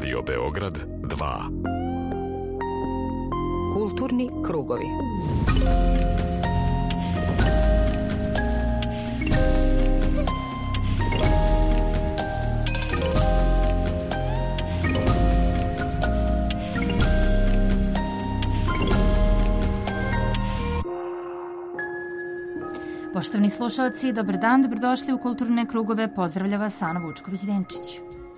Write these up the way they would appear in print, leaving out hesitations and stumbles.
Radio Beograd 2. Kulturni krugovi. Poštovani slušalci, dobar dan, dobrodošli u Kulturne krugove. Pozdravlja vas Ana Vučković-Denčić.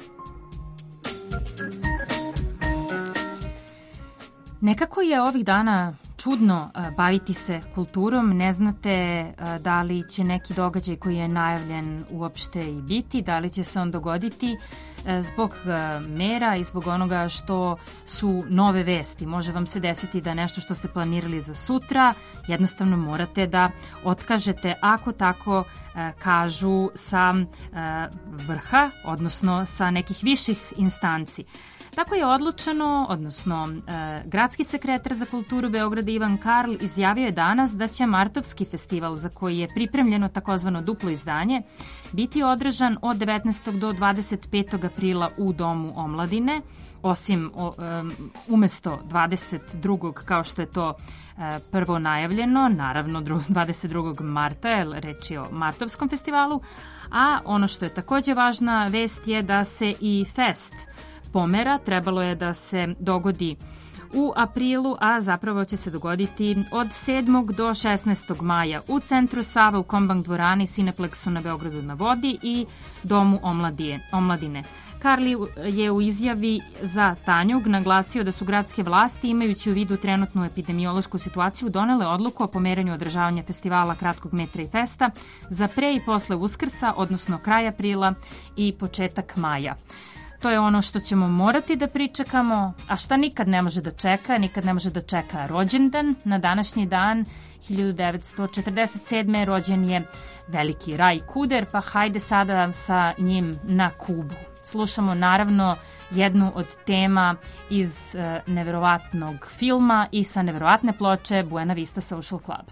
Nekako je ovih dana čudno baviti se kulturom, ne znate da li će neki događaj koji je najavljen uopšte i biti, da li će se on dogoditi zbog mera i zbog onoga što su nove vesti. Može vam se desiti da nešto što ste planirali za sutra jednostavno morate da otkažete, ako tako kažu sa vrha, odnosno sa nekih viših instanci. Tako je odlučeno, odnosno gradski sekretar za kulturu Beograda Ivan Karl izjavio je danas da će Martovski festival, za koji je pripremljeno takozvano duplo izdanje, biti održan od 19. do 25. aprila u Domu omladine, osim umesto 22. kao što je to prvo najavljeno, naravno 22. marta, jer reč je o Martovskom festivalu, a ono što je takođe važna vest je da se i fest pomera, trebalo je da se dogodi u aprilu, a zapravo će se dogoditi od 7. do 16. maja u Centru Sava, u Kombank dvorani, Cineplexu na Beogradu na vodi i Domu omladine. Karli je u izjavi za Tanjug naglasio da su gradske vlasti, imajući u vidu trenutnu epidemiološku situaciju, donele odluku o pomeranju održavanja festivala Kratkog metra i festa za pre i posle Uskrsa, odnosno kraj aprila i početak maja. To je ono što ćemo morati da pričekamo, a šta nikad ne može da čeka, nikad ne može da čeka rođendan. Na današnji dan, 1947. rođen je veliki Raj Kuder, pa hajde sada sa njim na Kubu. Slušamo naravno jednu od tema iz neverovatnog filma i sa neverovatne ploče Buena Vista Social Club.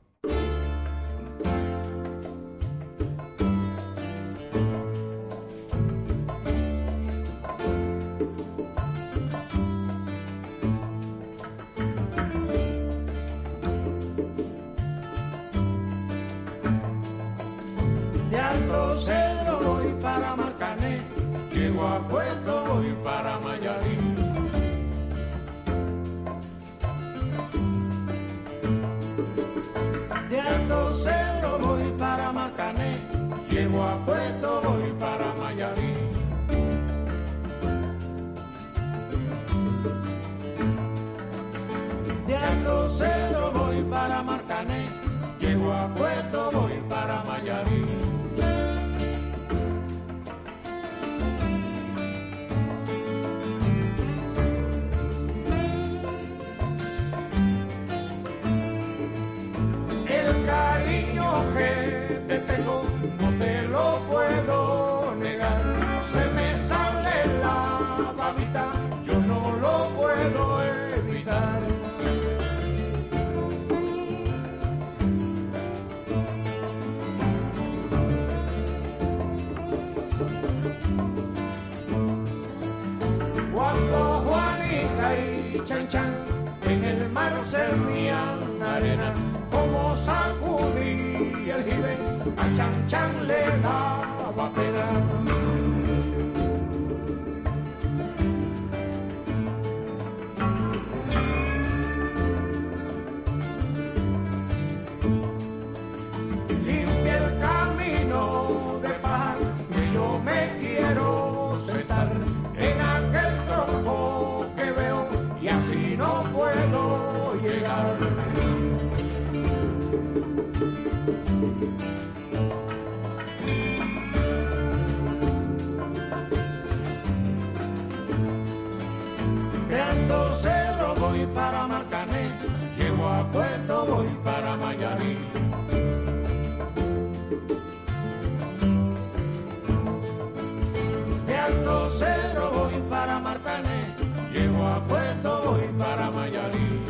A Puerto voy para Mayarín. De Alto Cedro voy para Marcané. Llego a Puerto voy para Mayarín. De Alto Cedro voy para Marcané. Llego a Puerto voy para Mayarín. Que te tengo, no te lo puedo negar. Se me sale la babita, yo no lo puedo evitar. Cuando Juanita y Chan Chan en el mar servían arena, como sacudí el jibe, a Chan Chan le daba pena. Limpia el camino de paz, que yo me quiero sentar en aquel tronco que veo y así no puedo llegar. De Alto Cedro voy para Marcané, llego a Puerto voy para Mayarín. De Alto Cedro voy para Marcané, llego a Puerto voy para Mayarín.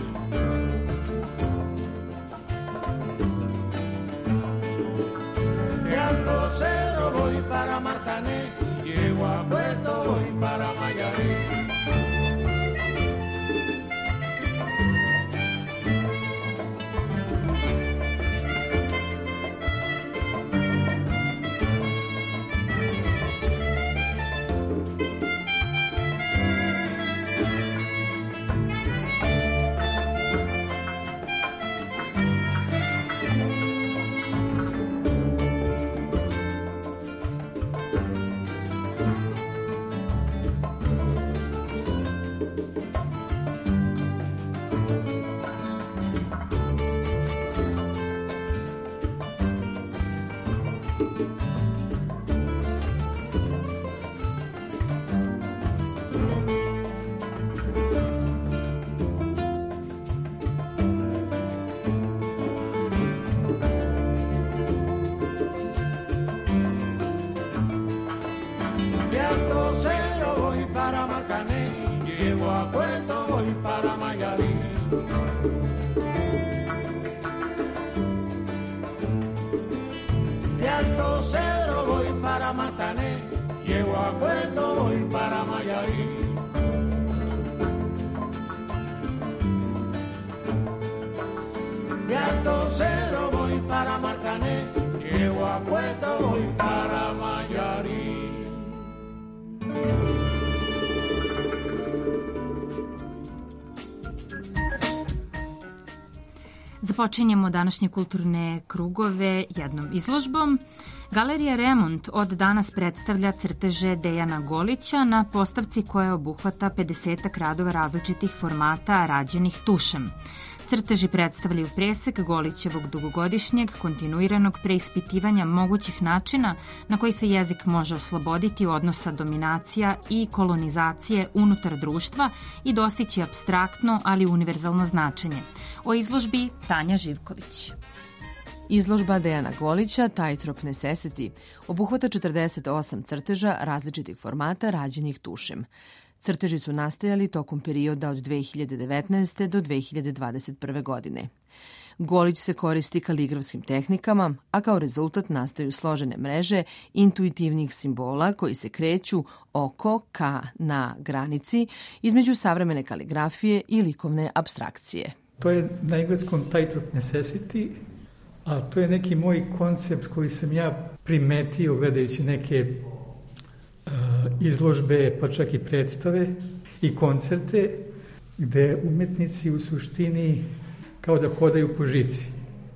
Započinjemo današnje kulturne krugove jednom izložbom. Galerija Remont od danas predstavlja crteže Dejana Golića na postavci koja obuhvata 50 radova različitih formata rađenih tušem. Crteži predstavljaju presek Golićevog dugogodišnjeg kontinuiranog preispitivanja mogućih načina na koji se jezik može osloboditi odnosa dominacija i kolonizacije unutar društva i dostići apstraktno, ali univerzalno značenje. O izložbi Tanja Živković. Izložba Dejana Golića Tightrope Necessity obuhvata 48 crteža različitih formata rađenih tušem. Crteži su nastajali tokom perioda od 2019. do 2021. godine. Golić se koristi kaligrafskim tehnikama, a kao rezultat nastaju složene mreže intuitivnih simbola koji se kreću oko ka na granici između savremene kaligrafije i likovne apstrakcije. To je na engleskom Tightrope Necessity, a to je neki moj koncept koji sam ja primetio gledajući neke izložbe, pa čak i predstave i koncerte, gde umetnici u suštini kao da hodaju po žici,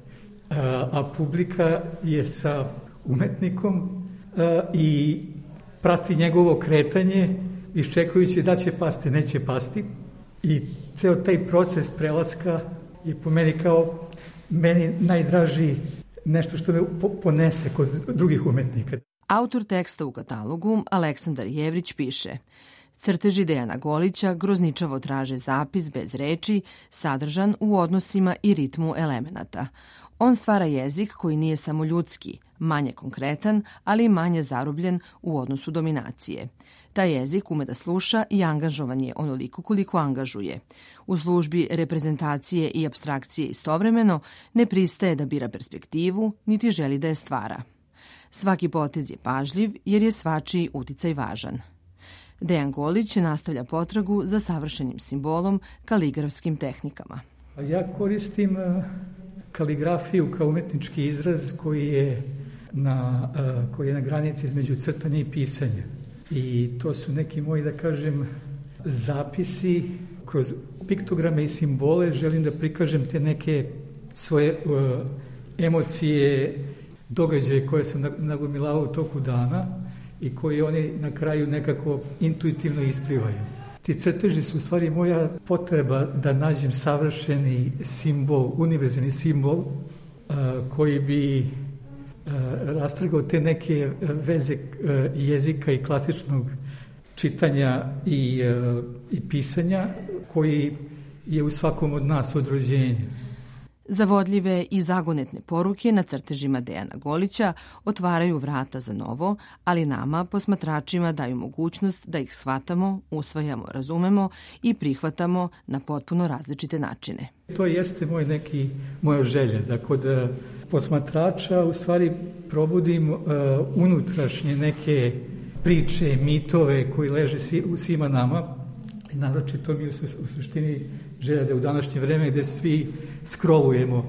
a publika je sa umetnikom i prati njegovo kretanje, iščekujući da će pasti, neće pasti. I ceo taj proces prelaska je po meni kao meni najdraži nešto što me ponese kod drugih umetnika. Autor teksta u katalogu, Aleksandar Jevrić, piše: crteži Dejana Golića grozničavo traže zapis bez reči, sadržan u odnosima i ritmu elemenata. On stvara jezik koji nije samo ljudski, manje konkretan, ali i manje zarobljen u odnosu dominacije. Taj jezik ume da sluša i angažovan je onoliko koliko angažuje. U službi reprezentacije i apstrakcije istovremeno ne pristaje da bira perspektivu, niti želi da je stvara. Svaki potez je pažljiv jer je svačiji uticaj važan. Dejan Golić nastavlja potragu za savršenim simbolom kaligrafskim tehnikama. Ja koristim kaligrafiju kao umetnički izraz koji je na granici između crtanja i pisanja. I to su neki moji, da kažem, zapisi. Kroz piktograme i simbole želim da prikažem te neke svoje emocije, događaje koje sam nagomilavao u toku dana i koji oni na kraju nekako intuitivno isplivaju. Ti crteži su u stvari moja potreba da nađem savršeni simbol, univerzalni simbol koji bi rastrgao te neke veze jezika i klasičnog čitanja i pisanja koji je u svakom od nas od rođenja. Zavodljive i zagonetne poruke na crtežima Dejana Golića otvaraju vrata za novo, ali nama, posmatračima, daju mogućnost da ih shvatamo, usvajamo, razumemo i prihvatamo na potpuno različite načine. To jeste moja želja, da kod posmatrača u stvari probudim unutrašnje neke priče, mitove koji leže u svima nama. I naročito mi u suštini želja da u današnje vreme gde svi scrollujemo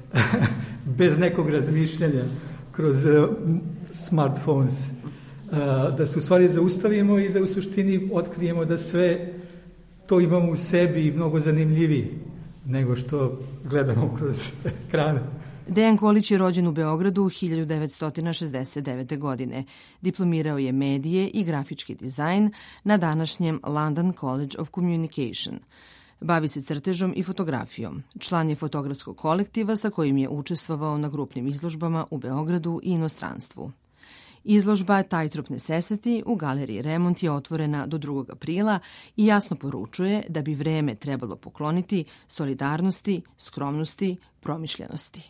bez nekog razmišljanja kroz smartphones, da se u stvari zaustavimo i da u suštini otkrijemo da sve to imamo u sebi i mnogo zanimljivije nego što gledamo kroz ekrane. Dejan Golić je rođen u Beogradu 1969. godine. Diplomirao je medije i grafički dizajn na današnjem London College of Communication. Bavi se crtežom i fotografijom. Član je fotografskog kolektiva sa kojim je učestvovao na grupnim izložbama u Beogradu i inostranstvu. Izložba Tightrope Necessity u galeriji Remont je otvorena do 2. aprila i jasno poručuje da bi vreme trebalo pokloniti solidarnosti, skromnosti, promišljenosti.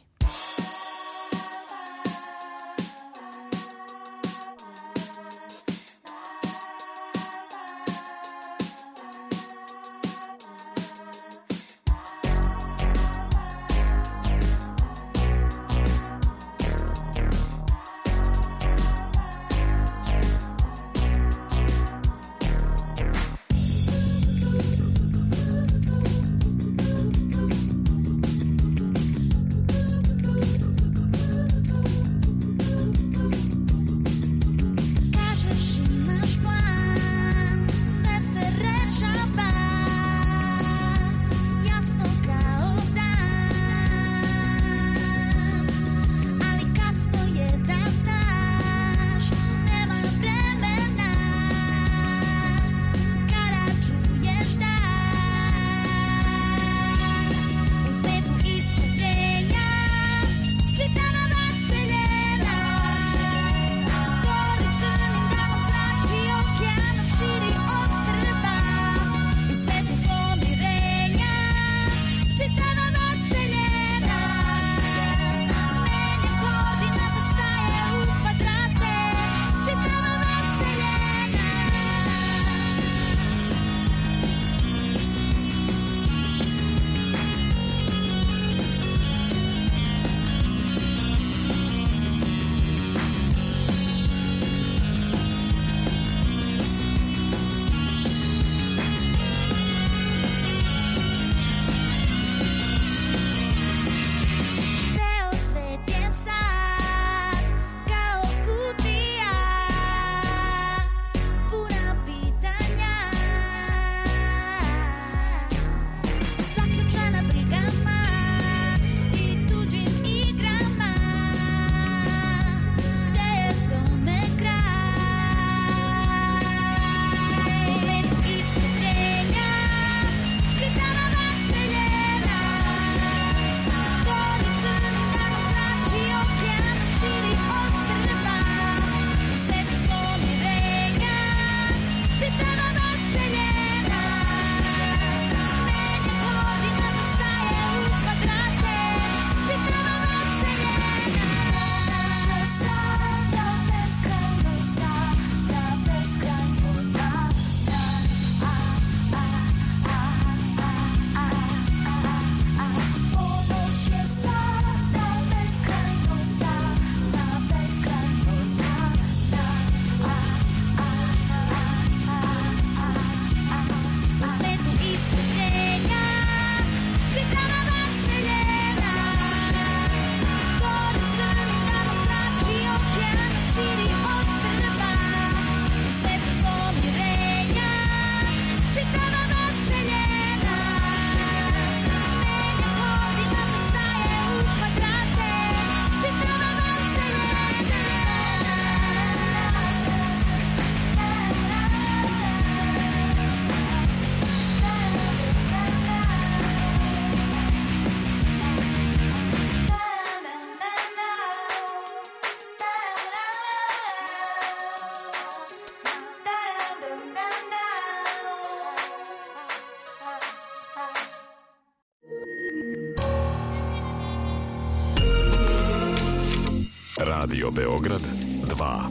Radio Beograd 2.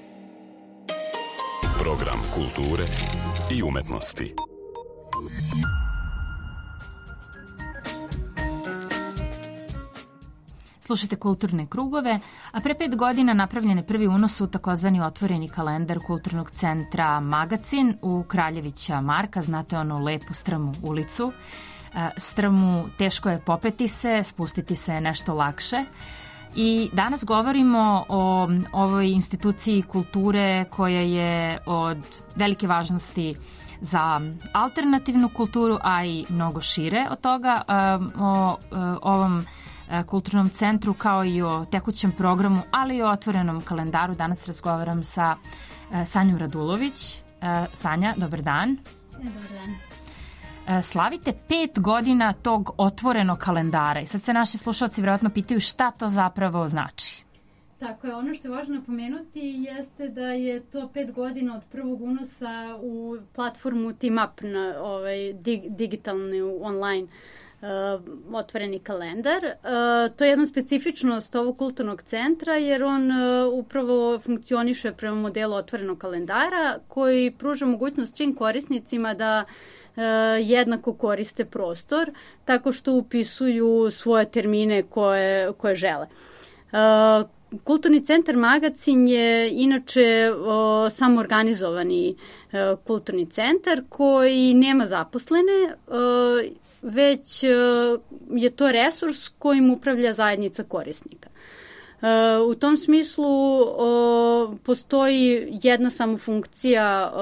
Program kulture i umetnosti. Slušajte Kulturne krugove, a pre 5 godina napravljen je prvi unos u takozvani otvoreni kalendar Kulturnog centra Magacin u Kraljevića Marka, znate onu lepu strmu ulicu. Strmu teško je popeti se, spustiti se je nešto lakše. I danas govorimo o ovoj instituciji kulture koja je od velike važnosti za alternativnu kulturu, a i mnogo šire od toga, o ovom kulturnom centru kao i o tekućem programu, ali i o otvorenom kalendaru. Danas razgovaram sa Sanjom Radulović. Sanja, dobar dan. Dobar dan. slavite 5 godina tog otvorenog kalendara i sad se naši slušalci vjerojatno pitaju šta to zapravo znači. Tako je, ono što je važno napomenuti jeste da je to 5 godina od prvog unosa u platformu TeamUp na digitalni online otvoreni kalendar. To je jedna specifičnost ovog kulturnog centra jer on upravo funkcioniše prema modelu otvorenog kalendara koji pruža mogućnost svim korisnicima da jednako koriste prostor tako što upisuju svoje termine koje žele. Kulturni centar Magacin je inače samoorganizovani kulturni centar koji nema zaposlene, već je to resurs kojim upravlja zajednica korisnika. U tom smislu postoji jedna samo funkcija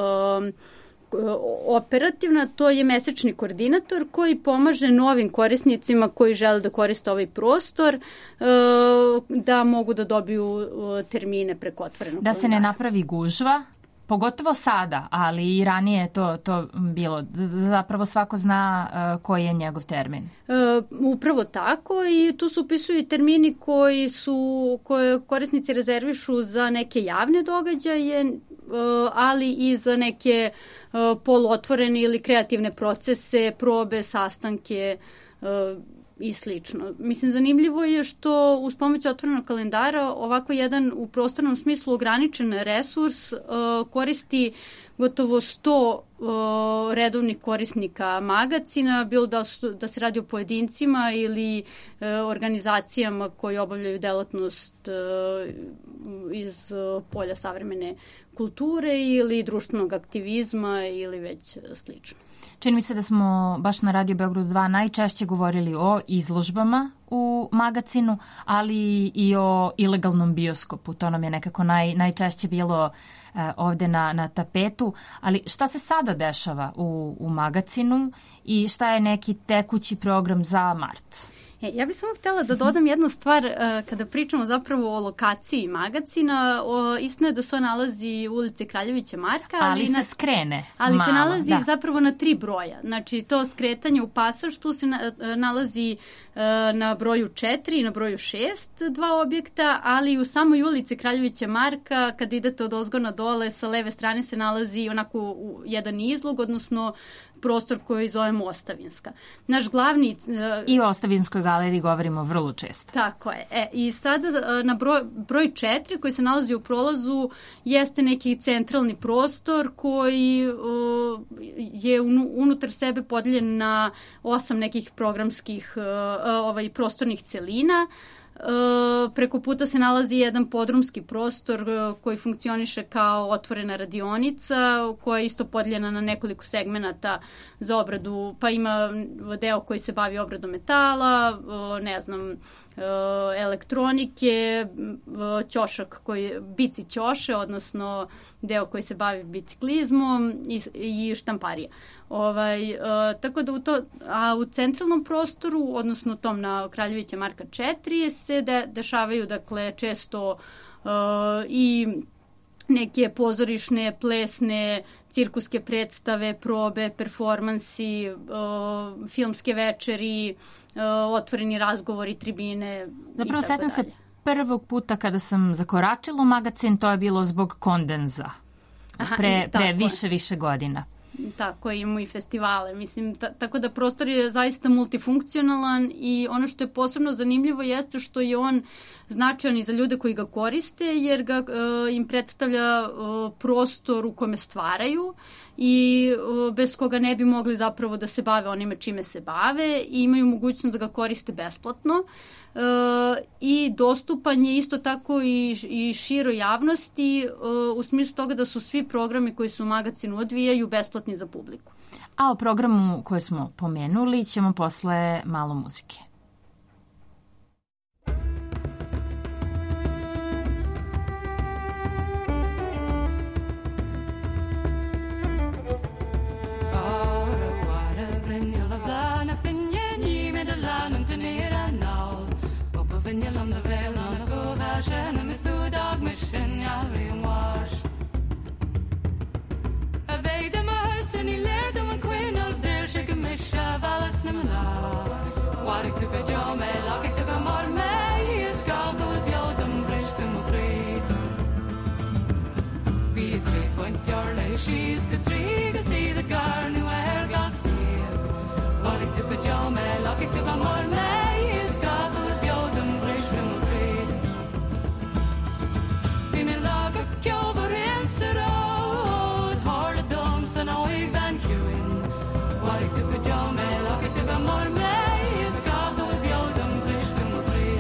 operativna, to je mesečni koordinator koji pomaže novim korisnicima koji žele da koriste ovaj prostor da mogu da dobiju termine preko otvorenog kalendara. Da se ne napravi gužva, pogotovo sada, ali i ranije je to bilo. Zapravo svako zna koji je njegov termin. Upravo tako i tu se upisuju termini koje korisnici rezervišu za neke javne događaje, ali i za neke poluotvorene ili kreativne procese, probe, sastanke i slično. Mislim, zanimljivo je što uz pomoć otvorenog kalendara ovako jedan u prostornom smislu ograničen resurs koristi gotovo 100 redovnih korisnika Magacina, bilo da se radi o pojedincima ili organizacijama koji obavljaju delatnost iz polja savremene kulture ili društvenog aktivizma ili već slično. Čini mi se da smo baš na Radio Beogradu 2 najčešće govorili o izložbama u Magacinu, ali i o ilegalnom bioskopu. To nam je nekako najčešće bilo ovde na tapetu. Ali šta se sada dešava u Magacinu i šta je neki tekući program za mart? Ja bih samo htjela da dodam jednu stvar kada pričamo zapravo o lokaciji Magacina. Istina je da se on nalazi u ulici Kraljevića Marka. Ali se skrene ali malo, se nalazi zapravo na 3 broja. Znači to skretanje u pasaž tu se nalazi na broju 4 i na broju 6 dva objekta, ali u samoj ulici Kraljevića Marka kad idete od ozgo na dole sa leve strane se nalazi onako jedan izlog, odnosno prostor koji zovemo Ostavinska. Naš glavni... I o Ostavinskoj galeriji govorimo vrlo često. Tako je. I sada na broj 4 koji se nalazi u prolazu jeste neki centralni prostor koji je unutar sebe podijeljen na 8 nekih programskih prostornih celina. Preko puta se nalazi jedan podrumski prostor koji funkcioniše kao otvorena radionica koja je isto podijeljena na nekoliko segmenata za obradu, pa ima deo koji se bavi obradom metala, elektronike, ćošak bici ćoše, odnosno deo koji se bavi biciklizmom i štamparija. Tako da u centralnom prostoru, odnosno tom na Kraljevića Marka 4 se dešavaju dakle često i neke pozorišne, plesne, cirkuske predstave, probe, performansi, filmske večeri, otvoreni razgovori, tribine. Zapravo sećam se prvog puta kada sam zakoračila u Magacin, to je bilo zbog Kondenza. Pre više godina. Tako, imamo i festivale. Mislim, tako da prostor je zaista multifunkcionalan i ono što je posebno zanimljivo jeste što je on značajan i za ljude koji ga koriste jer ga im predstavlja prostor u kome stvaraju i bez koga ne bi mogli zapravo da se bave onime čime se bave i imaju mogućnost da ga koriste besplatno. I dostupan je isto tako i široj javnosti u smislu toga da su svi programi koji se u Magacinu odvijaju besplatni za publiku. A o programu koje smo pomenuli ćemo posle malo muzike. Vinje om de vel an go vashen mis du dag mission ja we wash a veid de mas and he led them queen of their shake misha valas na mna. Warik tu ka jome, lakik tu ka morme, is gal go bjodum vrishtum u tri. Vi tre funt jorle, she's the tri, ga si the gar nu gach dir. Warik tu ka jome, lakik tu ka morme, is gal go bjodum vrishtum u tri. Vi min laga kjover inserod, harde dom så nå I van huin. Warik tu ka jome, lakik tu ka morme, is gal go bjodum vrishtum u tri.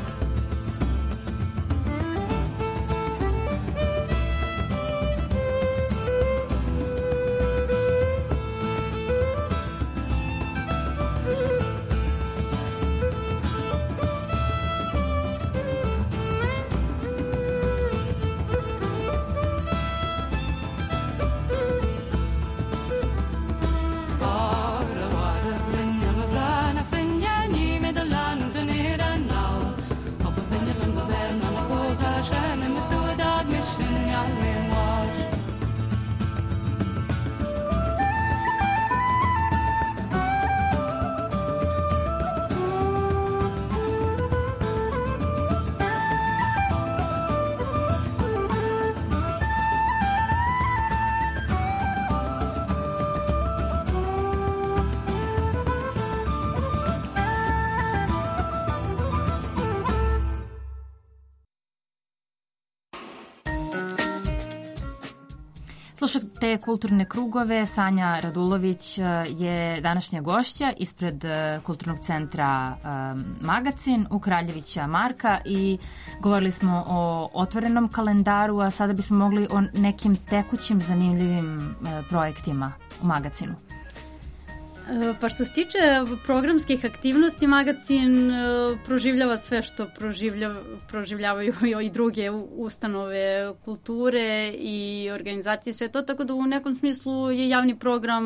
Slušate Kulturne krugove. Sanja Radulović je današnja gošća ispred Kulturnog centra Magacin u Kraljevića Marka i govorili smo o otvorenom kalendaru, a sada bismo mogli o nekim tekućim zanimljivim projektima u Magacinu. Pa što se tiče programskih aktivnosti, Magacin proživljava sve što proživljavaju I druge ustanove kulture I organizacije, sve to, tako da u nekom smislu je javni program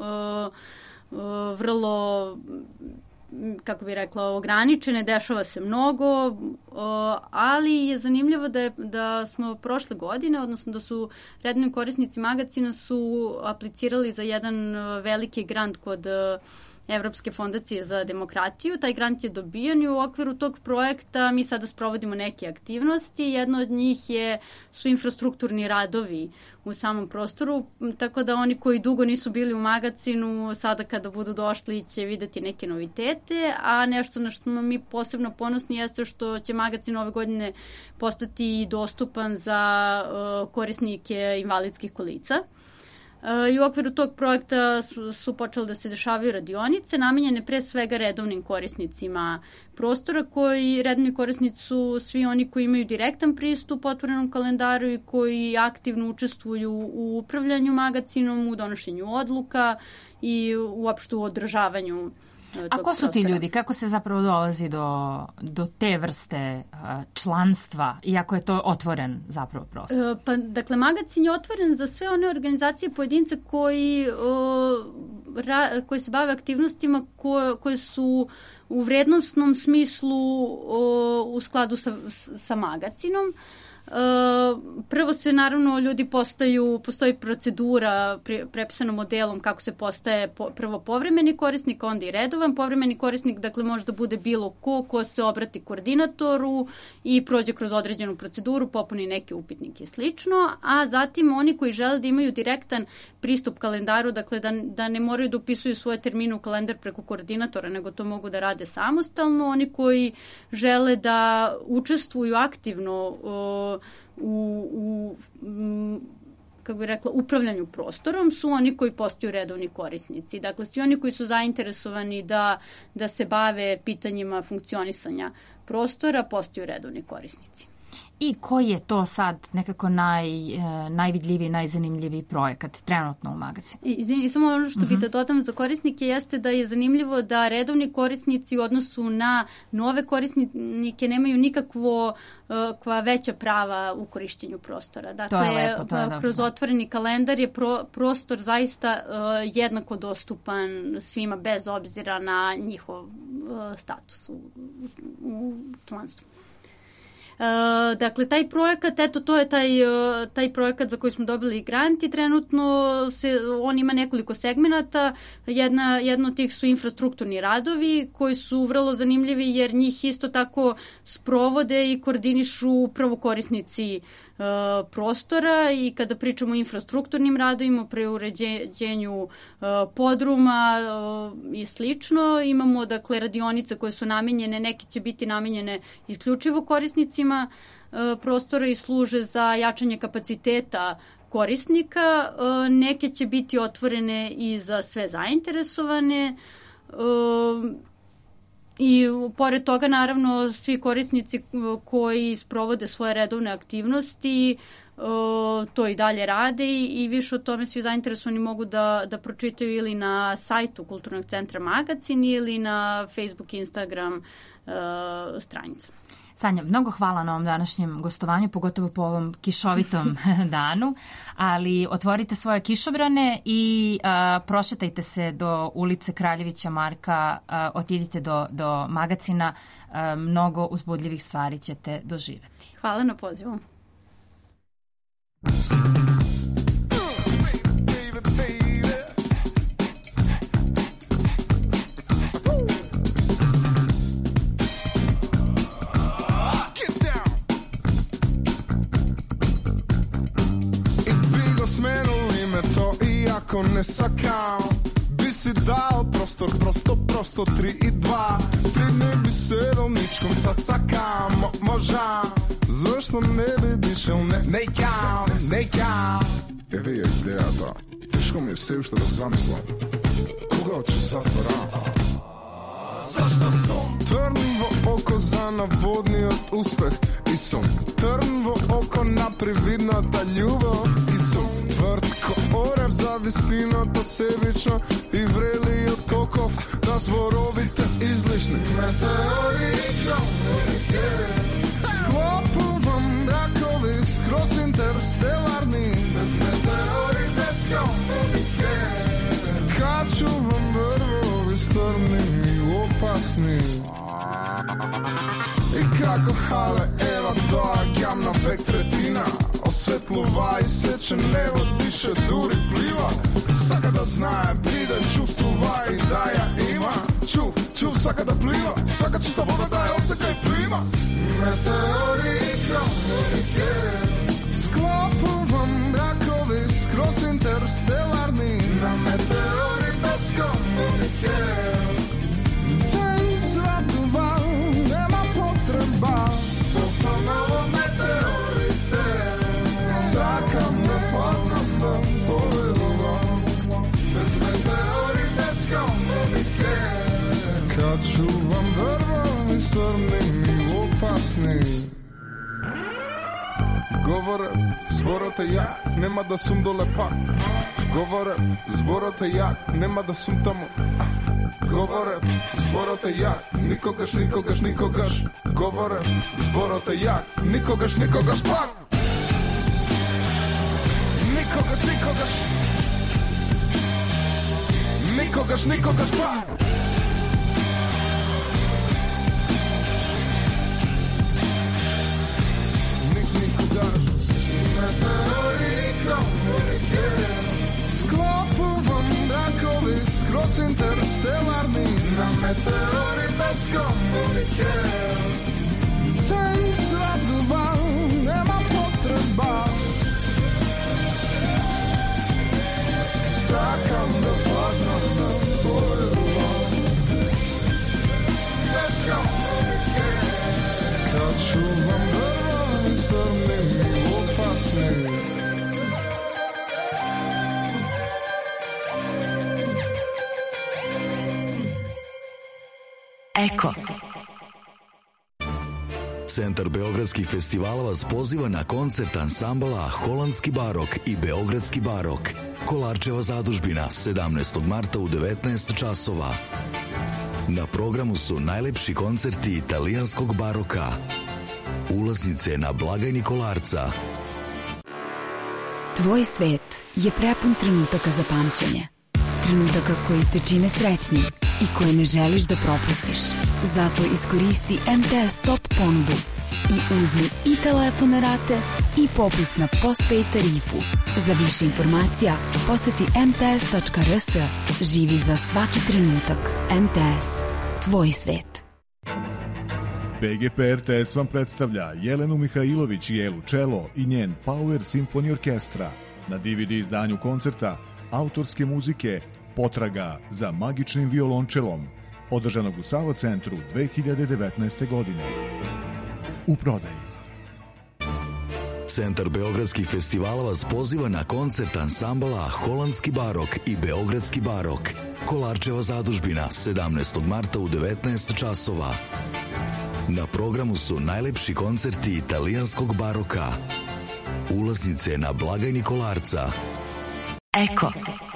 vrlo, kako bi rekla, ograničene, dešava se mnogo, ali je zanimljivo da smo prošle godine, odnosno da su redovni korisnici Magacina su aplicirali za jedan veliki grant kod Evropske fondacije za demokratiju. Taj grant je dobijen I u okviru tog projekta mi sada sprovodimo neke aktivnosti. Jedna od njih su infrastrukturni radovi u samom prostoru, tako da oni koji dugo nisu bili u Magacinu, sada kada budu došli će videti neke novitete, a nešto na što smo mi posebno ponosni jeste što će Magacin ove godine postati dostupan za korisnike invalidskih kolica. I u okviru tog projekta su počele da se dešavaju radionice, namenjene pre svega redovnim korisnicima prostora, koji redovni korisnici su svi oni koji imaju direktan pristup otvorenom kalendaru I koji aktivno učestvuju u upravljanju Magacinom, u donošenju odluka I uopšte u održavanju A ko su ti ljudi? Kako se zapravo dolazi do te vrste članstva, iako je to otvoren zapravo prostor? Pa, dakle, Magacin je otvoren za sve one organizacije, pojedince koji se bave aktivnostima koje su u vrednostnom smislu u skladu sa Magacinom. Prvo se naravno ljudi postoji procedura prepisanom modelom kako se postaje prvo povremeni korisnik, onda I redovan povremeni korisnik, dakle može da bude bilo ko se obrati koordinatoru I prođe kroz određenu proceduru, popuni neke upitnike I slično, a zatim oni koji žele da imaju direktan pristup kalendaru, dakle da ne moraju da upisuju svoje termine u kalendar preko koordinatora, nego to mogu da rade samostalno, oni koji žele da učestvuju aktivno u kako bih rekla, upravljanju prostorom su oni koji postaju redovni korisnici. Dakle, svi oni koji su zainteresovani da se bave pitanjima funkcionisanja prostora postaju redovni korisnici. I koji je to sad nekako najvidljiviji, najzanimljiviji projekat trenutno u Magacinu? Izvini, samo ono što bih da dodam za korisnike jeste da je zanimljivo da redovni korisnici u odnosu na nove korisnike nemaju nikakva veća prava u korišćenju prostora. Dakle, to je lepo, to je kroz otvoreni kalendar je prostor zaista jednako dostupan svima bez obzira na njihov status u članstvu. Dakle, taj projekat, eto, to je taj projekat za koji smo dobili grant i trenutno on ima nekoliko segmenata. Jedno od tih su infrastrukturni radovi koji su vrlo zanimljivi jer njih isto tako sprovode i koordinišu upravo korisnici prostora i kada pričamo o infrastrukturnim radovima, preuređenju podruma i slično, imamo dakle radionice koje su namenjene, neke će biti namenjene isključivo korisnicima prostora i služe za jačanje kapaciteta korisnika, neke će biti otvorene i za sve zainteresovane. I pored toga, naravno, svi korisnici koji sprovode svoje redovne aktivnosti to i dalje rade i više o tome svi zainteresovani mogu da pročitaju ili na sajtu Kulturnog centra Magacin ili na Facebook, Instagram stranica. Sanja, mnogo hvala na ovom današnjem gostovanju, pogotovo po ovom kišovitom danu, ali otvorite svoje kišobrane i prošetajte se do ulice Kraljevića Marka, otidite do Magacina, mnogo uzbudljivih stvari ćete doživeti. Hvala na pozivu. Ako ne sakao, bi si dao prostor, prosto 3 i 2. Ti ne bi se domničkom sasakao, možda, zašto ne bi dišel, nekam. Evo je ideja da, teško mi je sve što da zamislam, koga hoće zatvora? Zašto sam trnvo oko za navodni od uspeh i sam trnvo oko naprividno da ljubav i sam tvrd ko orev zavistino to sebično i vreli od kokov da zborovite izlišni meteori i komunike sklopu vam brakovi skroz interstelarni bez meteori, bez komunike kaču vam vrvovi strni opasni i kako hale Eva doa gamna vektretina osvetluva i seče nebo diše duri pliva saka da znaje pride čustuva i da ja ima čuv saka da pliva saka čista voda daje oseka i plima meteori i komunike sklopu vam brakovi skroz interstelarni na meteori bez komunike nema potreba ponovo meteorite sakam ne padnem da povedovam bez meteori, bez komunike kad čuvam drva i strnim i opasni govore zborote ja nema da sum dole pa govore zborote ja nema da sum tamo govore zborote jak, nikogaš govore zborote jak, nikogaš pak nikogaš pak nikogaš meteori komunike sklopu vam brakovi skroz interstelarni na meteori bez komunike taj svadba nema potreba sakam da padnem na povedu bez komunike kad čuvam drva i strnim i opasnim Eko. Centar beogradskih festivala vas poziva na koncert ansambala Holandski barok i Beogradski barok. Kolarčeva zadužbina 17. marta u 19 časova. Na programu su najlepši koncerti italijanskog baroka. Ulaznice na blagajni Kolarca. Tvoj svet je prepun trenutaka za pamćenje. Trenutaka koji te čine srećnim i koje ne želiš da propustiš. Zato iskoristi MTS Top ponudu i uzmi i telefon na rate i popust na postpaid tarifu. Za više informacija poseti mts.rs. Živi za svaki trenutak. MTS. Tvoj svet. PGP RTS vam predstavlja Jelenu Mihajlović i Elu Čelo i njen Power Symphony Orkestra na DVD izdanju koncerta autorske muzike Potraga za magičnim violončelom, održanog u Savo centru 2019. godine. U prodaji. Centar beogradskih festivala vas poziva na koncert ansambala Holandski barok i Beogradski barok. Kolarčeva zadužbina 17. marta u 19 časova. Na programu su najlepši koncerti italijanskog baroka. Ulaznice na blagajni Kolarca. Eko.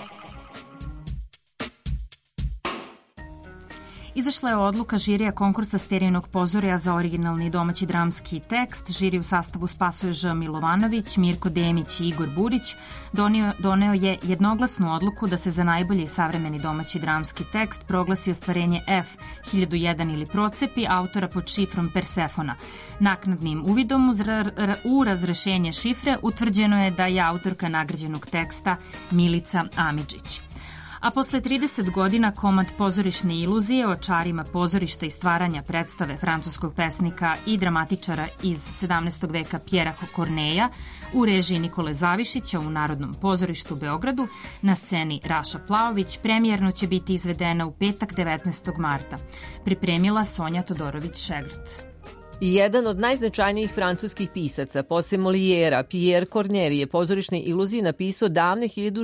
Izašla je odluka žirija konkursa Sterijinog pozorja za originalni domaći dramski tekst. Žiri u sastavu Spasoje Ž. Milovanović, Mirko Demić i Igor Burić doneo je jednoglasnu odluku da se za najbolji savremeni domaći dramski tekst proglasi ostvarenje F. 1001 ili Procepi, autora pod šifrom Persefona. Naknadnim uvidom u razrešenje šifre utvrđeno je da je autorka nagrađenog teksta Milica Amidžić. A posle 30 godina komad Pozorišne iluzije o čarima pozorišta i stvaranja predstave francuskog pesnika i dramatičara iz 17. veka Pjera Korneja u režiji Nikole Zavišića u Narodnom pozorištu u Beogradu na sceni Raša Plaović premijerno će biti izvedena u petak 19. marta. Pripremila Sonja Todorović-Šegrt. Jedan od najznačajnijih francuskih pisaca, posle Molijera, Pierre Corneille je Pozorišne iluzije napisao davne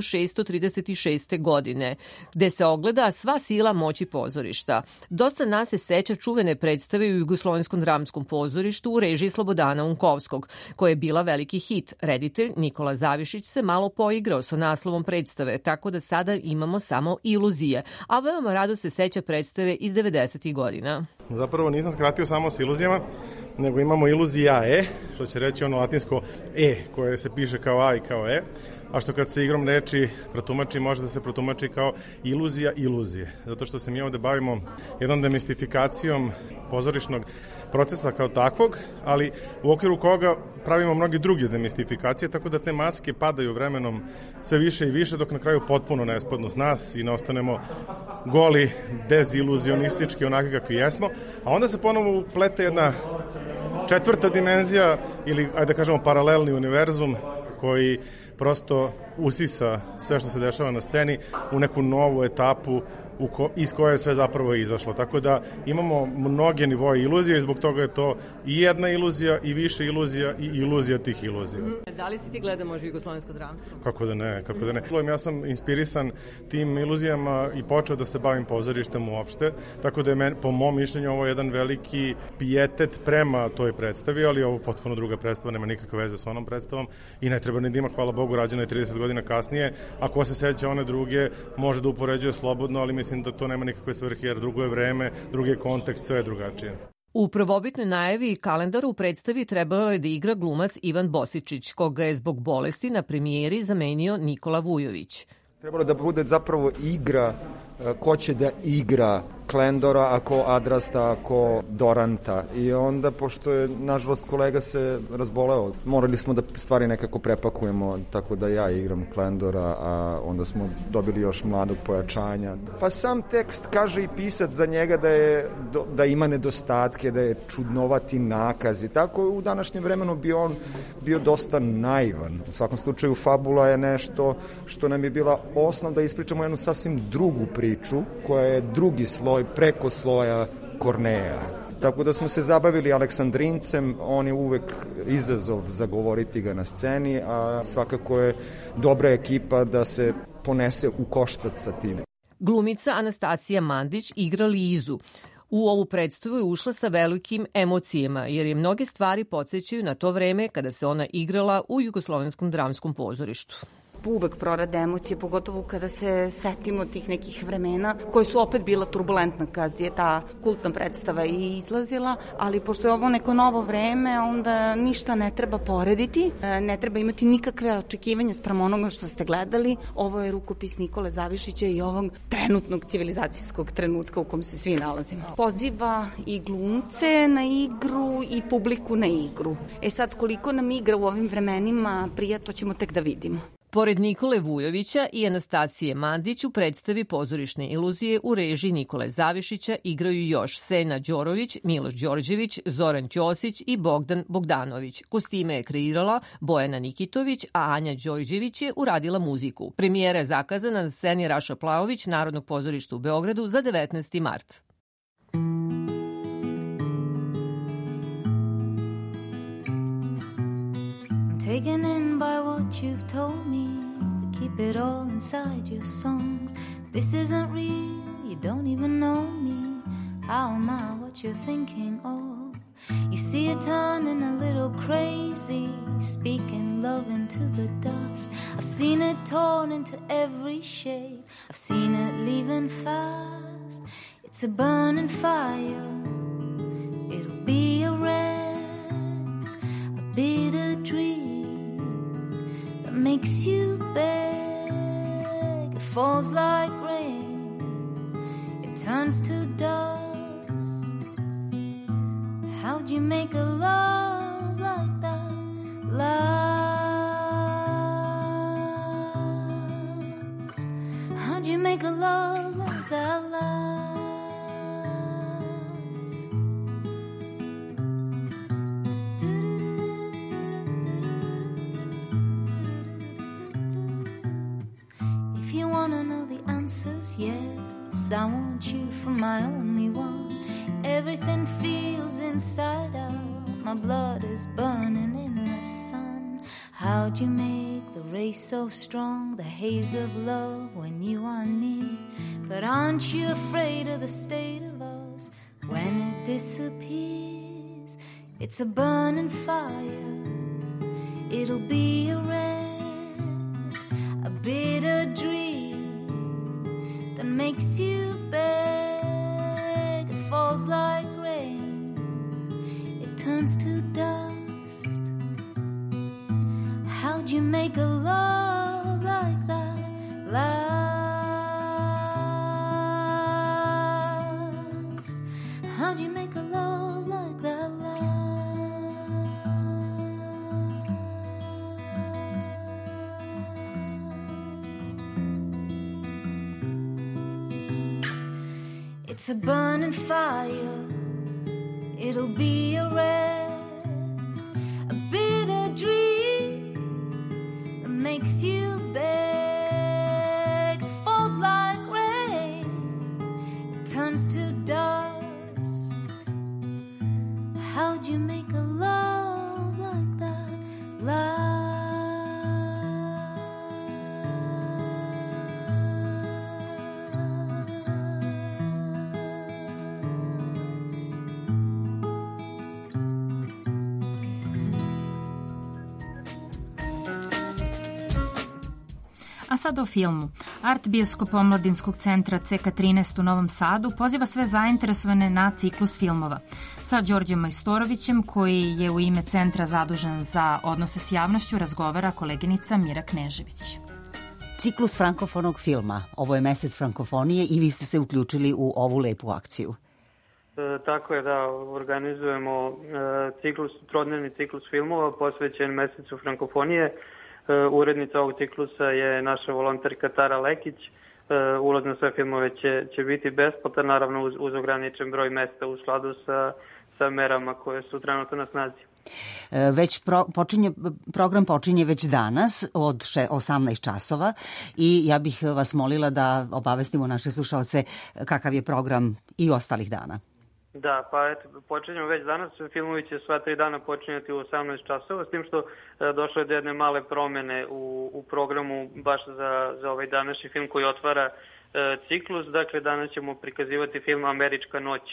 1636. godine, gde se ogleda sva sila moći pozorišta. Dosta nas se seća čuvene predstave u Jugoslovenskom dramskom pozorištu u režiji Slobodana Unkovskog, koja je bila veliki hit. Reditelj Nikola Zavišić se malo poigrao sa naslovom predstave, tako da sada imamo samo iluzije, a veoma rado se seća predstave iz 90. godina. Zapravo nisam skratio samo s iluzijama, nego imamo iluzija što će reći ono latinsko koje se piše kao A i kao E, a što kad se igrom reči protumači, može da se protumači kao iluzije. Zato što se mi ovde bavimo jednom demistifikacijom pozorišnog procesa kao takvog, ali u okviru koga pravimo mnogi druge demistifikacije, tako da te maske padaju vremenom sve više i više, dok na kraju potpuno ne spadnu s nas i ne ostanemo goli, deziluzionistički, onakvi kakvi jesmo, a onda se ponovo uplete jedna četvrta dimenzija ili, ajde da kažemo, paralelni univerzum koji prosto usisa sve što se dešava na sceni u neku novu etapu iz koje je sve zapravo izašlo. Tako da imamo mnoge nivoje iluzije i zbog toga je to i jedna iluzija i više iluzija i iluzija tih iluzija. Da li si ti gleda možda jugoslovensko dramsko? Kako da ne. Ja sam inspirisan tim iluzijama i počeo da se bavim pozorištem uopšte, tako da je po mom mišljenju ovo jedan veliki pijetet prema toj predstavi, ali ovo potpuno druga predstava, nema nikakve veze s onom predstavom i ne treba ni da ima, hvala Bogu, rađena je 30 godina kasnije, a ko se seća one druge može da upoređuje slobodno, ali mislim da to nema nikakve svrhe jer drugo je vreme, drugi je kontekst, sve je drugačije. U prvobitnoj najavi i kalendaru u predstavi trebalo je da igra glumac Ivan Bosičić, koga je zbog bolesti na premijeri zamenio Nikola Vujović. Trebalo da bude zapravo igra ko će da igra Klendora, a ko Adrasta, a ko Doranta. I onda, pošto je, nažalost, kolega se razboleo, morali smo da stvari nekako prepakujemo, tako da ja igram Klendora, a onda smo dobili još mladog pojačanja. Pa sam tekst kaže i pisac za njega da ima nedostatke, da je čudnovati nakaz i tako u današnjem vremenu bi on bio dosta naivan. U svakom slučaju, fabula je nešto što nam je bila osnov da ispričamo jednu sasvim drugu priču, koja je drugi sloj preko sloja Korneja. Tako da smo se zabavili Aleksandrincem, on je uvek izazov za govoriti ga na sceni, a svakako je dobra ekipa da se ponese u koštac sa tim. Glumica Anastasija Mandić igra Lizu. U ovu predstavu je ušla sa velikim emocijama, jer je mnoge stvari podsjećaju na to vreme kada se ona igrala u Jugoslovenskom dramskom pozorištu. uvek prorade emocije, pogotovo kada se setimo tih nekih vremena koje su opet bila turbulentna kad je ta kultna predstava i izlazila, ali pošto je ovo neko novo vreme, onda ništa ne treba porediti, ne treba imati nikakve očekivanja sprem onoga što ste gledali. Ovo je rukopis Nikole Zavišića i ovog trenutnog civilizacijskog trenutka u kom se svi nalazimo. Poziva i glumce na igru i publiku na igru. Sad, koliko nam igra u ovim vremenima prija, to ćemo tek da vidimo. Pored Nikole Vujovića i Anastasije Mandić u predstavi Pozorišne iluzije u režiji Nikole Zavišića igraju još Sena Đorović, Miloš Đorđević, Zoran Ćosić i Bogdan Bogdanović. Kostime je kreirala Bojana Nikitović, a Anja Đorđević je uradila muziku. Premijera je zakazana na sceni Raša Plaović Narodnog pozorišta u Beogradu za 19. mart. Taken in by what you've told me, keep it all inside your songs. This isn't real, you don't even know me. How am I what you're thinking of? You see it turning a little crazy, speaking love into the dust. I've seen it torn into every shape, I've seen it leaving fast. It's a burning fire, it'll be a wreck, a bitter dream makes you beg. It falls like rain, it turns to dust. How'd you make a love like that last? How'd you make a love like that last? Yes, I want you for my only one. Everything feels inside out, my blood is burning in the sun. How'd you make the race so strong, the haze of love when you are near? But aren't you afraid of the state of us when it disappears? It's a burning fire, it'll be a wreck, a bitter dream that makes you beg. It falls like rain, it turns to dust. How'd you make a love like that last? How'd you make a love like that last? It's a burning fire, it'll be a wreck, a bitter dream that makes you beg. It falls like rain, it turns to dust. How'd you make a love like that last? A sad o filmu. Art bioskop Omladinskog centra CK13 u Novom Sadu poziva sve zainteresovane na ciklus filmova. Sa Đorđem Majstorovićem, koji je u ime centra zadužen za odnose s javnošću, razgovara koleginica Mira Knežević. Ciklus frankofonog filma. Ovo je mesec frankofonije i vi ste se uključili u ovu lepu akciju. Tako je, da, organizujemo trodnevni ciklus filmova posvećen mesecu frankofonije. Urednica ovog ciklusa je naša volonterka Tara Lekić. Ulaz na sve filmove će biti besplatan, naravno uz ograničen broj mesta u skladu sa merama koje su trenutno na snazi. Program počinje već danas od 18 časova i ja bih vas molila da obavestimo naše slušalce kakav je program i ostalih dana. Da, pa eto, počinjemo već danas, filmovi će sva 3 dana počinjati u 18 časova, s tim što došlo je do jedne male promene u programu baš za ovaj današnji film koji otvara ciklus. Dakle, danas ćemo prikazivati film Američka noć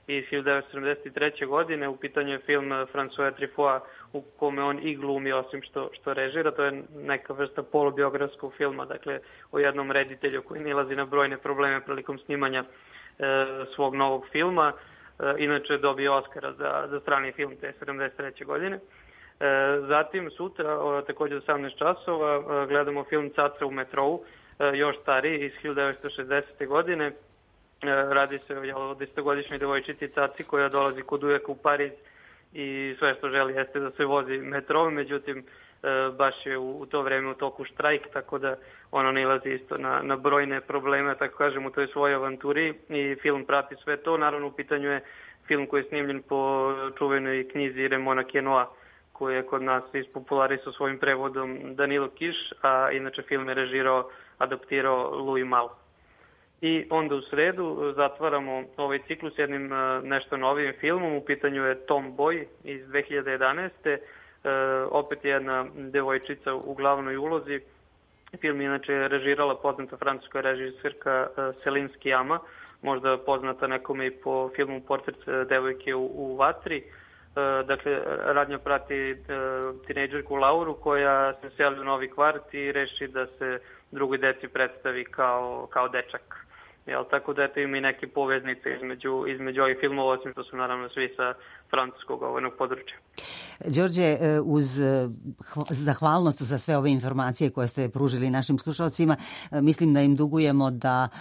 iz 1973. godine. U pitanju je film François Truffaut u kome on i glumi osim što režira. To je neka vrsta polubiografskog filma, dakle o jednom reditelju koji nilazi na brojne probleme prilikom snimanja svog novog filma. Inače je dobio Oscara za strani film te 73. godine. Zatim sutra, takođe u 18 časova, gledamo film Caca u metrou, još stariji, iz 1960. godine. Radi se o 10-godišnjoj devojčici Caci koja dolazi kod ujaka u Pariz i sve što želi jeste da se vozi metrom, međutim baš je u to vreme u toku štrajk, tako da ona nailazi isto na brojne probleme, tako kažem, u toj svojoj avanturi i film prati sve to. Naravno, u pitanju je film koji je snimljen po čuvenoj knjizi Ramona Queneau, koji je kod nas ispopularisao svojim prevodom Danilo Kiš, a inače film je adaptirao Louis Malle. I onda u sredu zatvaramo ovaj ciklus jednim nešto novim filmom, u pitanju je Tomboy iz 2011. Opet jedna devojčica u glavnoj ulozi. Film inače režirala poznata francuska režiserka Céline Sciamma, možda poznata nekome i po filmu Portret devojke u vatri. Dakle, radnja prati tinejdžerku Lauru koja se seli u novi kvart i reši da se drugoj deci predstavi kao dečak. Tako da eto ima i neke poveznice između ovih filmova, osim što su naravno svi sa francuskog ovog područja. Đorđe, uz zahvalnost za sve ove informacije koje ste pružili našim slušalcima, mislim da im dugujemo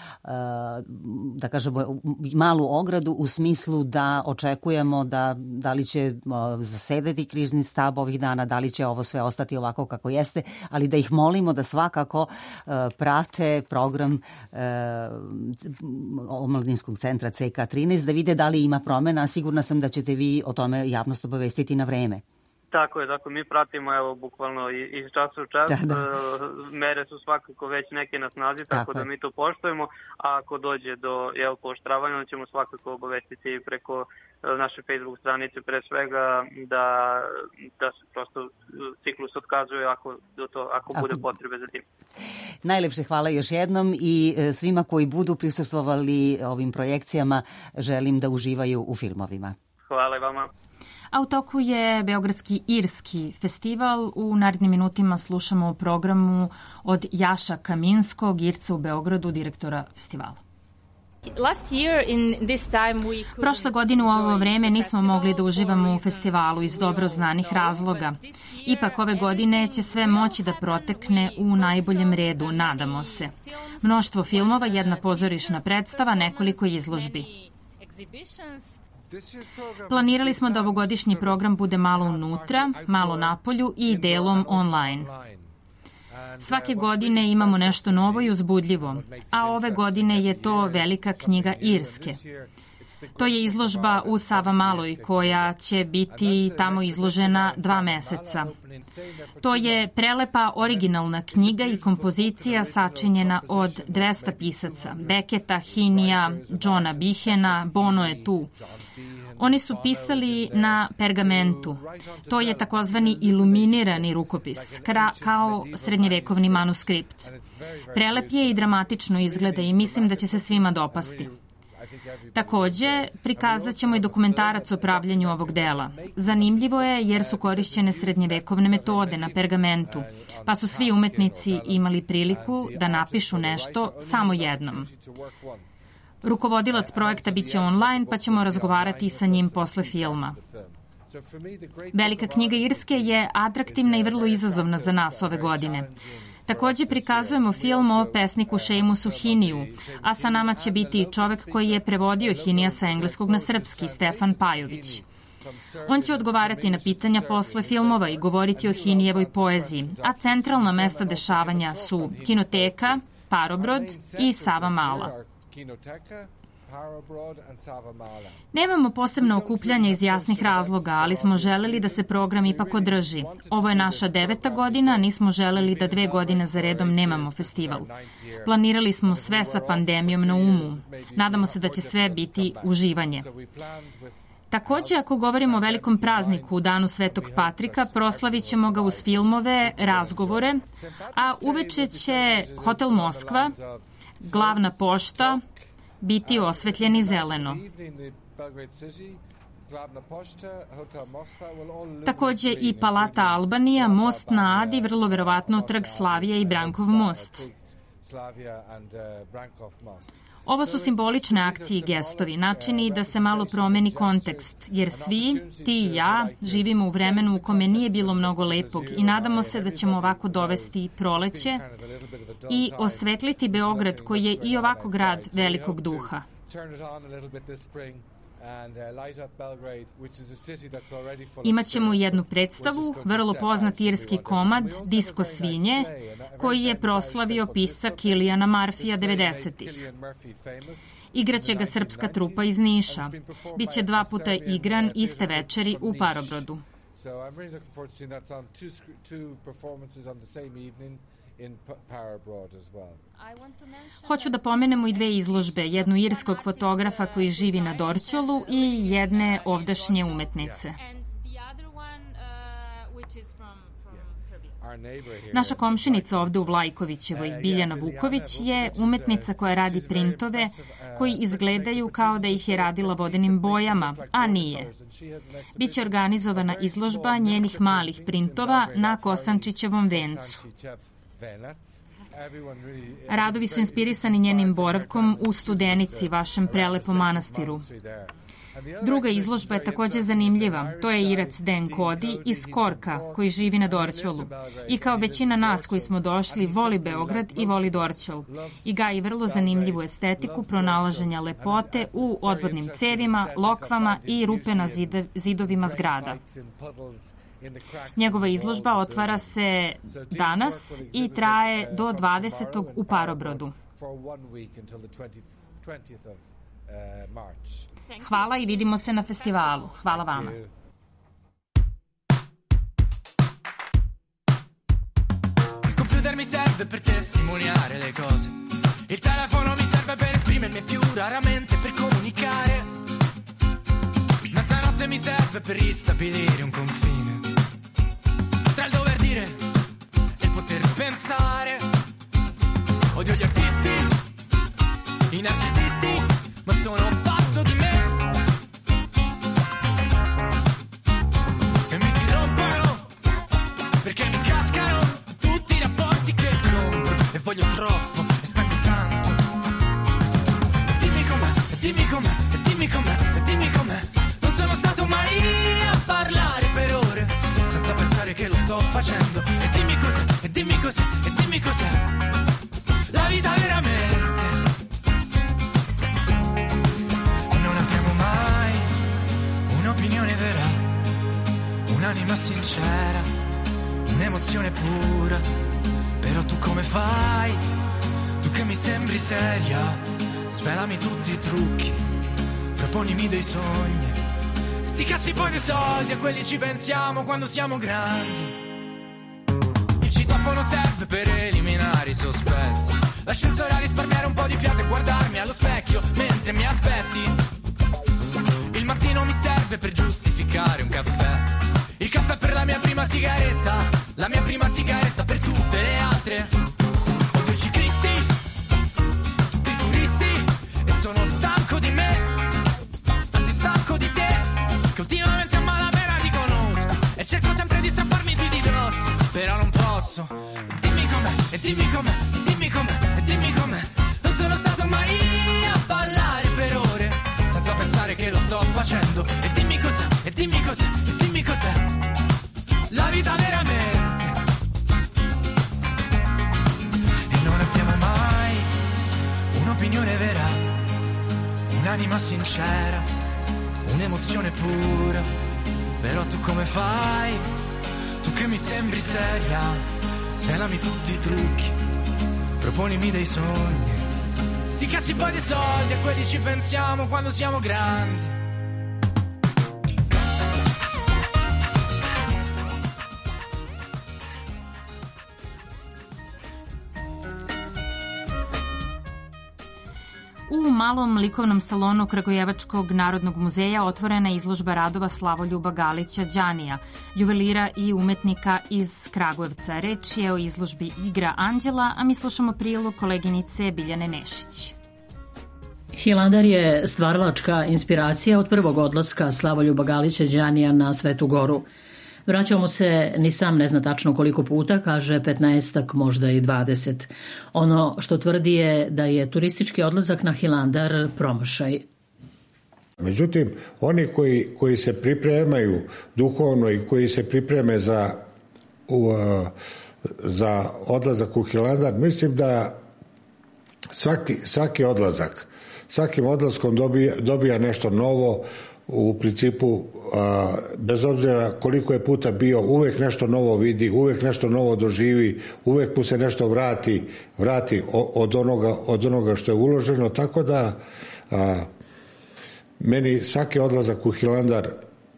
da kažemo malu ogradu u smislu da očekujemo da li će zasedati krizni štab ovih dana, da li će ovo sve ostati ovako kako jeste, ali da ih molimo da svakako prate program Omladinskog centra CK13, da vide da li ima promena. Sigurna sam da ćete vi o tome javnost obavestiti na vreme. Tako je, mi pratimo evo bukvalno iz časa u čas. Da. Mere su svakako već neke na snazi, tako da mi to poštujemo, a ako dođe do pooštravanja, onda ćemo svakako obavestiti preko naše Facebook stranice pre svega da se prosto ciklus otkazuje ako bude potrebe za tim. Najlepše hvala još jednom i svima koji budu prisustvovali ovim projekcijama želim da uživaju u filmovima. Hvala i vama. A u toku je Beogradski irski festival. U narednim minutima slušamo o programu od Jaša Kaminskog, Irca u Beogradu, direktora festivala. Prošle godine u ovo vreme nismo mogli da uživamo u festivalu iz dobro znanih razloga. Ipak ove godine će sve moći da protekne u najboljem redu, nadamo se. Mnoštvo filmova, jedna pozorišna predstava, nekoliko izložbi. Planirali smo da ovogodišnji program bude malo unutra, malo napolju i delom online. Svake godine imamo nešto novo i uzbudljivo, a ove godine je to Velika knjiga Irske. To je izložba u Savamaloj koja će biti tamo izložena 2 meseca. To je prelepa originalna knjiga i kompozicija sačinjena od 200 pisaca. Beketa, Hinija, Johna Bihena, Bono je tu. Oni su pisali na pergamentu. To je takozvani iluminirani rukopis, kao srednjevekovni manuskript. Prelep je i dramatično izgleda i mislim da će se svima dopasti. Takođe, prikazat ćemo i dokumentarac o pravljenju ovog dela. Zanimljivo je jer su korišćene srednjevekovne metode na pergamentu, pa su svi umetnici imali priliku da napišu nešto samo jednom. Rukovodilac projekta biće online, pa ćemo razgovarati sa njim posle filma. Velika knjiga Irske je atraktivna i vrlo izazovna za nas ove godine. Takođe prikazujemo film o pesniku Šejmusu Hiniju, a sa nama će biti i čovek koji je prevodio Hinija sa engleskog na srpski, Stefan Pajović. On će odgovarati na pitanja posle filmova i govoriti o Hinijevoj poeziji, a centralna mesta dešavanja su Kinoteka, Parobrod i Savamala. Nemamo posebno okupljanje iz jasnih razloga, ali smo želeli da se program ipak održi. Ovo je naša 9. godina, nismo želeli da 2 godine za redom nemamo festival. Planirali smo sve sa pandemijom na umu. Nadamo se da će sve biti uživanje. Takođe, ako govorimo o velikom prazniku u Danu Svetog Patrika, proslavit ćemo ga uz filmove, razgovore, a uveče će Hotel Moskva, Glavna pošta, biti osvetljeni zeleno. Takođe i Palata Albanija, Most na Adi, vrlo verovatno Trg Slavija i Brankov most. Ovo su simbolične akcije i gestovi, načini da se malo promeni kontekst, jer svi, ti i ja, živimo u vremenu u kome nije bilo mnogo lepog i nadamo se da ćemo ovako dovesti proleće i osvetliti Beograd koji je i ovako grad velikog duha. Imaćemo jednu predstavu, vrlo poznat irski komad Disko svinje, koji je proslavio pisac Kilijana Murphyja 90-ih. Igraće ga srpska trupa iz Niša. Biće 2 puta igran iste večeri u Parobrodu. Hoću da pomenemo i 2 izložbe, jednu irskog fotografa koji živi na Dorćolu i jedne ovdašnje umetnice. Naša komšinica ovde u Vlajkovićevoj, Biljana Vuković, je umetnica koja radi printove koji izgledaju kao da ih je radila vodenim bojama, a nije. Biće organizovana izložba njenih malih printova na Kosančićevom vencu. Radovi su inspirisani njenim boravkom u Studenici, vašem prelepom manastiru. Druga izložba je takođe zanimljiva. To je Irac Den Kodi iz Korka, koji živi na Dorćolu. I kao većina nas koji smo došli, voli Beograd i voli Dorćol. I gaji vrlo zanimljivu estetiku pronalaženja lepote u odvodnim cevima, lokvama i rupe na zidovima zgrada. Njegova izložba otvara se danas i traje do 20. u Parobrodu. Hvala i vidimo se na festivalu. Hvala vama. Il computer mi serve per testimoniare le cose. Il telefono mi serve per esprimermi più raramente per comunicare. Mezzanotte mi serve per ristabilire un confine tra il dover dire e il poter pensare. Odio gli artisti, i narcisisti, ma sono pazzo di me. E mi si rompono perché mi cascano tutti i rapporti che compro e voglio troppo e spendo tanto. Dimmi com'è, dimmi com'è, dimmi com'è, dimmi com'è. Non sono stato mai a parlare per ore senza pensare che lo sto facendo. E dimmi cos'è, e dimmi cos'è, e dimmi cos'è la vita veramente. E non abbiamo mai un'opinione vera, un'anima sincera, un'emozione pura. Però tu come fai? Tu che mi sembri seria, svelami tutti i trucchi, proponimi dei sogni. Sti cazzi poi dei soldi, a quelli ci pensiamo quando siamo grandi. Il citofono serve per eliminare i sospetti, l'ascensore a risparmiare un po' di fiato e guardarmi allo specchio mentre mi aspetti. Il mattino mi serve per giustificare un caffè, il caffè per la mia prima sigaretta, la mia prima sigaretta per tutte le altre. Odio i ciclisti, tutti i turisti, e sono stanco di me, anzi stanco di te, che ultimamente a malapena ti conosco e cerco sempre di strapparmi di dosso, però non posso. Dimmi com'è, e dimmi com'è, e dimmi com'è, e dimmi com'è. Non sono stato mai a ballare per ore senza pensare che lo sto facendo. E dimmi cos'è, e dimmi cos'è, e dimmi cos'è la vita veramente. E non abbiamo mai un'opinione vera, un'anima sincera, un'emozione pura. Però tu come fai? Tu che mi sembri seria, svelami tutti i trucchi, proponimi dei sogni. Sti cazzi poi dei soldi, a quelli ci pensiamo quando siamo grandi. U malom likovnom salonu Kragujevačkog narodnog muzeja otvorena je izložba radova Slavoljuba Galića Đanija, juvelira i umetnika iz Kragujevca. Reč je o izložbi Igra anđela, a mi slušamo prilog koleginice Biljane Nešić. Hilandar je stvaralačka inspiracija od prvog odlaska Slavoljuba Galića Đanija na Svetu Goru. Vraćao mu se ni sam ne zna tačno koliko puta, kaže 15, možda i 20. Ono što tvrdi je da je turistički odlazak na Hilandar promašaj. Međutim, oni koji se pripremaju duhovno i koji se pripreme za odlazak u Hilandar, mislim da svaki odlazak, svakim odlaskom dobija nešto novo. U principu, bez obzira koliko je puta bio, uvek nešto novo vidi, uvek nešto novo doživi, uvek mu se nešto vrati od onoga što je uloženo, tako da meni svaki odlazak u Hilandar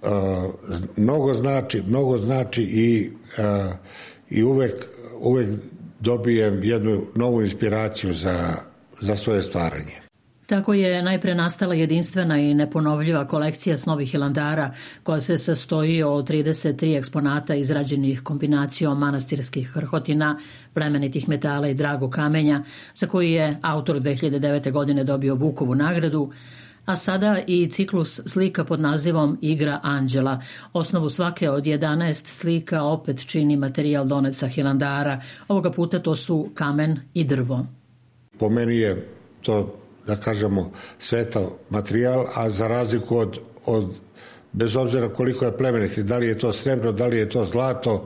mnogo znači i uvek dobijem jednu novu inspiraciju za svoje stvaranje. Tako je najpre nastala jedinstvena i neponovljiva kolekcija Snovi Hilandara, koja se sastoji od 33 eksponata izrađenih kombinacijom manastirskih hrhotina, plemenitih metala i dragog kamenja, za koji je autor 2009. godine dobio Vukovu nagradu, a sada i ciklus slika pod nazivom Igra anđela. Osnovu svake od 11 slika opet čini materijal donet sa Hilandara. Ovoga puta to su kamen i drvo. Po meni je to, da kažemo, sveta materijal, a za razliku od bez obzira koliko je plemeniti, da li je to srebro, da li je to zlato,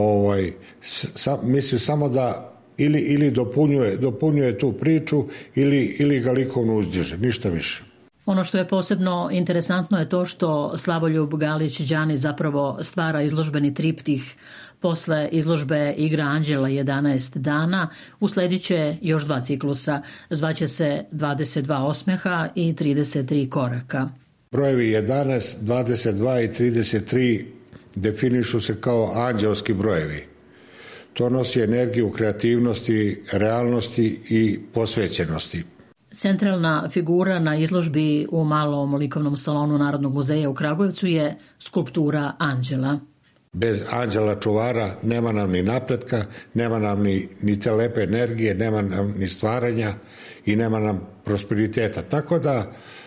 mislim samo da ili dopunjuje tu priču ili ga likovno uzdiže, ništa više. Ono što je posebno interesantno je to što Slavoljub Galić Đani zapravo stvara izložbeni triptih. Posle izložbe Igra anđela 11 dana usledit će još 2 ciklusa. Zvaće se 22 osmeha i 33 koraka. Brojevi 11, 22 i 33 definišu se kao anđelski brojevi. To nosi energiju kreativnosti, realnosti i posvećenosti. Centralna figura na izložbi u malom likovnom salonu Narodnog muzeja u Kragujevcu je skulptura anđela. Bez anđela čuvara nema nam ni napretka, nema nam ni te lepe energije, nema nam ni stvaranja i nema nam prosperiteta. Tako da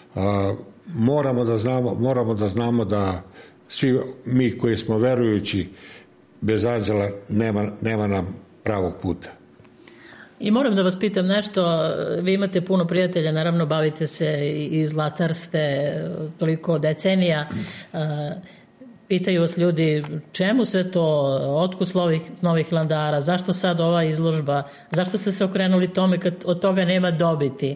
moramo da znamo da svi mi koji smo verujući, bez anđela nema nam pravog puta. I moram da vas pitam nešto, vi imate puno prijatelja, naravno bavite se i zlatar ste toliko decenija. Pitaju vas ljudi čemu sve to, otkud Novih Hilandara, zašto sad ova izložba, zašto ste se okrenuli tome kad od toga nema dobiti?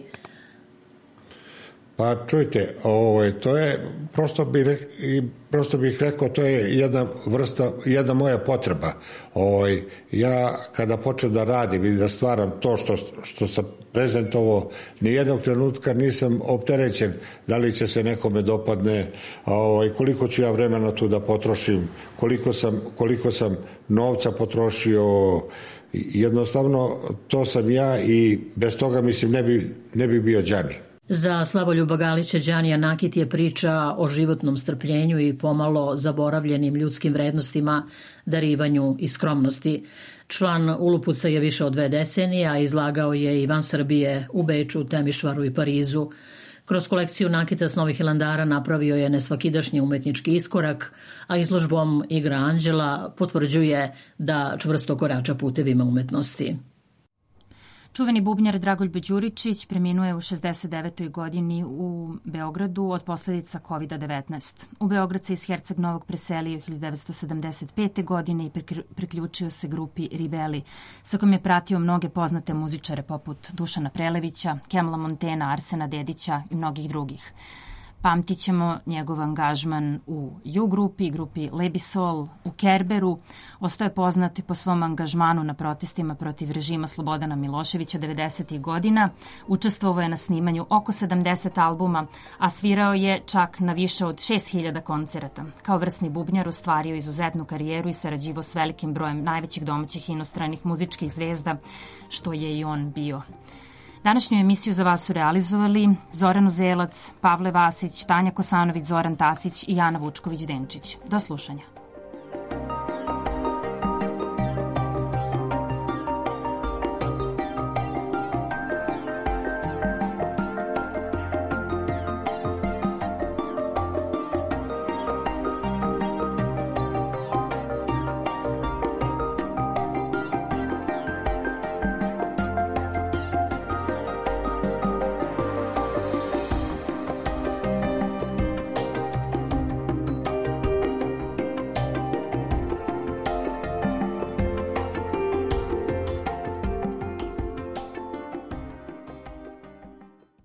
Pa čujte, to je, prosto bih rekao, to je jedna moja potreba. Ja kada počnem da radim i da stvaram to što sam prezentovao, nijednog trenutka nisam opterećen da li će se nekome dopadne, koliko ću ja vremena tu da potrošim, koliko sam novca potrošio. Jednostavno, to sam ja i bez toga, mislim, ne bi bio Đani. Za Slavoljuba Galića Đanija nakit je priča o životnom strpljenju i pomalo zaboravljenim ljudskim vrednostima, darivanju i skromnosti. Član Ulupuca je više od 2 decenije, a izlagao je i van Srbije u Beču, Temišvaru i Parizu. Kroz kolekciju nakita s Novih Hilandara napravio je nesvakidašnji umetnički iskorak, a izložbom Igra anđela potvrđuje da čvrsto korača putevima umetnosti. Čuveni bubnjar Dragoljub Đuričić preminuo je u 69. godini u Beogradu od posledica COVID-19. U Beograd se iz Herceg Novog preselio 1975. godine i priključio se grupi Ribeli, sa kojom je pratio mnoge poznate muzičare poput Dušana Prelevića, Kemla Montena, Arsena Dedića i mnogih drugih. Pamtit ćemo njegov angažman u U grupi Lebisol, u Kerberu. Ostao je poznat po svom angažmanu na protestima protiv režima Slobodana Miloševića 90. godina. Učestvovao je na snimanju oko 70 albuma, a svirao je čak na više od 6000 koncerata. Kao vrsni bubnjar ostvario izuzetnu karijeru i sarađivao s velikim brojem najvećih domaćih i inostranih muzičkih zvezda, što je i on bio. Današnju emisiju za vas su realizovali Zoran Uzelac, Pavle Vasić, Tanja Kosanović, Zoran Tasić i Jana Vučković-Denčić. Do slušanja.